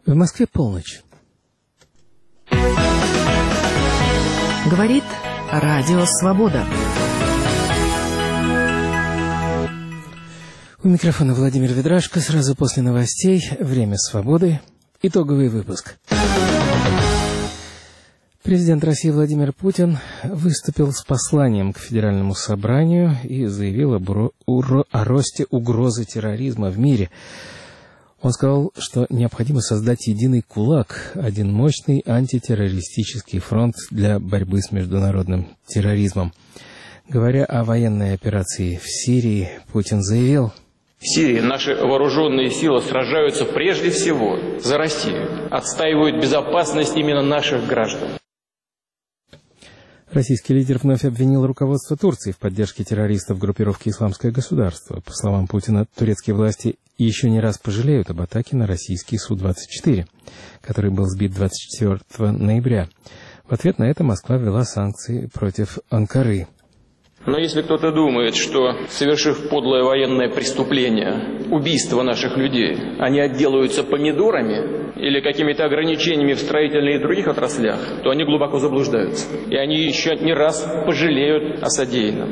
В Москве полночь. Говорит Радио Свобода. У микрофона Владимир Ведрашко. Сразу после новостей «Время свободы». Итоговый выпуск. Президент России Владимир Путин выступил с посланием к Федеральному собранию и заявил о росте угрозы терроризма в мире. Он сказал, что необходимо создать единый кулак, один мощный антитеррористический фронт для борьбы с международным терроризмом. Говоря о военной операции в Сирии, Путин заявил: в Сирии наши вооруженные силы сражаются прежде всего за Россию, отстаивают безопасность именно наших граждан. Российский лидер вновь обвинил руководство Турции в поддержке террористов группировки «Исламское государство». По словам Путина, турецкие власти еще не раз пожалеют об атаке на российский Су-24, который был сбит 24 ноября. В ответ на это Москва ввела санкции против Анкары. Но если кто-то думает, что, совершив подлое военное преступление, убийство наших людей, они отделаются помидорами или какими-то ограничениями в строительной и других отраслях, то они глубоко заблуждаются. И они еще не раз пожалеют о содеянном.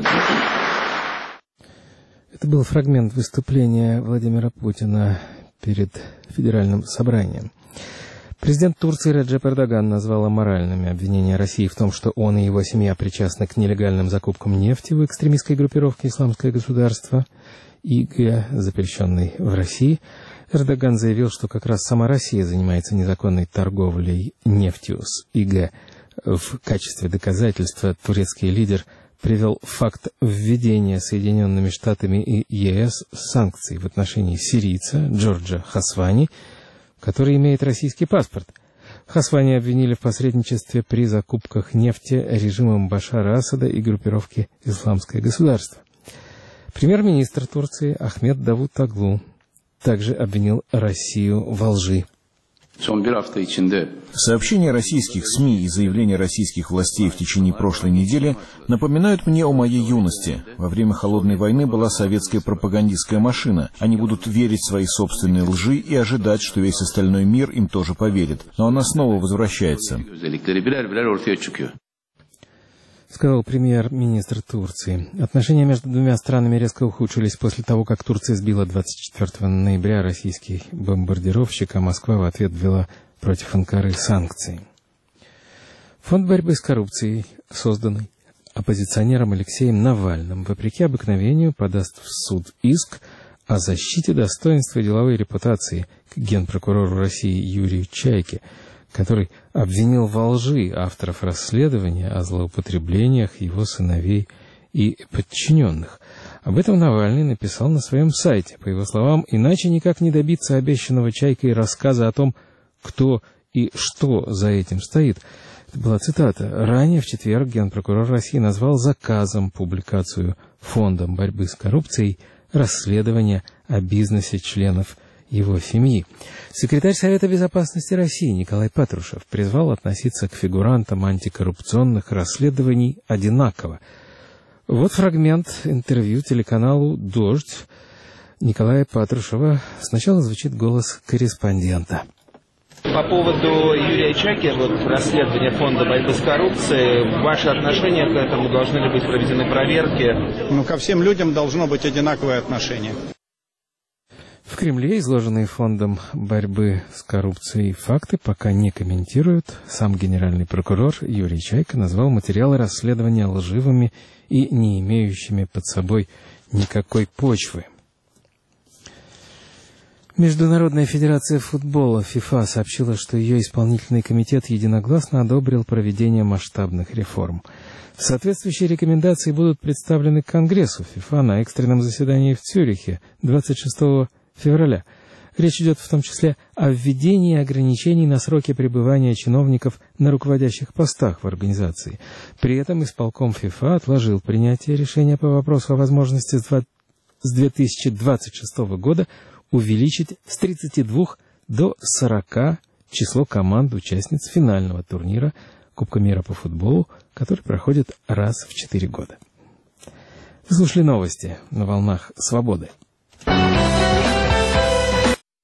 Это был фрагмент выступления Владимира Путина перед Федеральным собранием. Президент Турции Реджеп Эрдоган назвал аморальными обвинения России в том, что он и его семья причастны к нелегальным закупкам нефти в экстремистской группировке «Исламское государство» ИГ, запрещенной в России. Эрдоган заявил, что как раз сама Россия занимается незаконной торговлей нефтью с ИГ. В качестве доказательства турецкий лидер привел факт введения Соединенными Штатами и ЕС санкций в отношении сирийца Джорджа Хасвани, который имеет российский паспорт. Хасвани обвинили в посредничестве при закупках нефти режимом Башара Асада и группировки «Исламское государство». Премьер-министр Турции Ахмед Давутоглу также обвинил Россию во лжи. Сообщения российских СМИ и заявления российских властей в течение прошлой недели напоминают мне о моей юности. Во время Холодной войны была советская пропагандистская машина. Они будут верить в свои собственные лжи и ожидать, что весь остальной мир им тоже поверит. Но она снова возвращается. Сказал премьер-министр Турции. Отношения между двумя странами резко ухудшились после того, как Турция сбила 24 ноября российский бомбардировщик, а Москва в ответ ввела против Анкары санкции. Фонд борьбы с коррупцией, созданный оппозиционером Алексеем Навальным, вопреки обыкновению подаст в суд иск о защите достоинства и деловой репутации к генпрокурору России Юрию Чайке, который обвинил во лжи авторов расследования о злоупотреблениях его сыновей и подчиненных. Об этом Навальный написал на своем сайте. По его словам, иначе никак не добиться обещанного Чайкой рассказа о том, кто и что за этим стоит. Это была цитата. Ранее в четверг генпрокурор России назвал заказом публикацию Фондом борьбы с коррупцией расследования о бизнесе членов его семьи. Секретарь Совета безопасности России Николай Патрушев призвал относиться к фигурантам антикоррупционных расследований одинаково. Вот фрагмент интервью телеканалу «Дождь» Николая Патрушева. Сначала звучит голос корреспондента. По поводу Юрия Чайки, расследования Фонда борьбы с коррупцией, ваши отношения к этому, должны ли быть проведены проверки? Ко всем людям должно быть одинаковое отношение. В Кремле изложенные Фондом борьбы с коррупцией факты пока не комментируют. Сам генеральный прокурор Юрий Чайка назвал материалы расследования лживыми и не имеющими под собой никакой почвы. Международная федерация футбола ФИФА сообщила, что ее исполнительный комитет единогласно одобрил проведение масштабных реформ. Соответствующие рекомендации будут представлены Конгрессу ФИФА на экстренном заседании в Цюрихе 26 февраля. Речь идет в том числе о введении ограничений на сроки пребывания чиновников на руководящих постах в организации. При этом исполком ФИФА отложил принятие решения по вопросу о возможности с 2026 года увеличить с 32 до 40 число команд-участниц финального турнира Кубка мира по футболу, который проходит раз в 4 года. Вы слушали новости на волнах «Свободы».